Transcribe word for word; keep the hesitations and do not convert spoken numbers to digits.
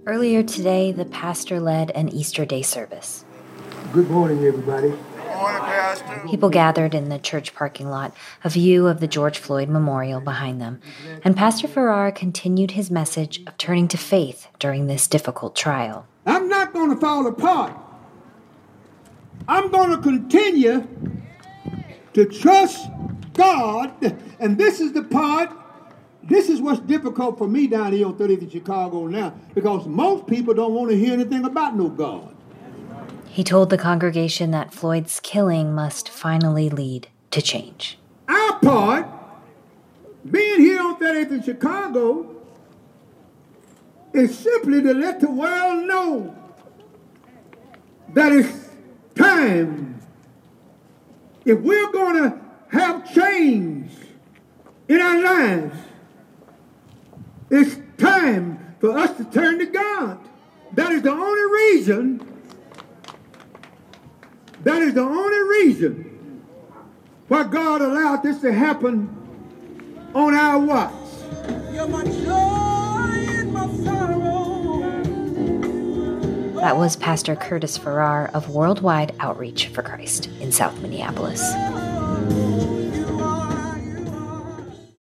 Earlier today, the pastor led an Easter Day service. Good morning, everybody. Good morning, Pastor. People gathered in the church parking lot, a view of the George Floyd Memorial behind them, and Pastor Farrar continued his message of turning to faith during this difficult trial. I'm not going to fall apart. I'm going to continue to trust God, and this is the part, this is what's difficult for me down here on thirtieth in Chicago now, because most people don't want to hear anything about no God. He told the congregation that Floyd's killing must finally lead to change. Our part, being here on thirtieth in Chicago, is simply to let the world know that it's time. If we're going to have change in our lives, it's time for us to turn to God. That is the only reason That is the only reason why God allowed this to happen on our watch. You're my joy and my sorrow. That was Pastor Curtis Farrar of Worldwide Outreach for Christ in South Minneapolis.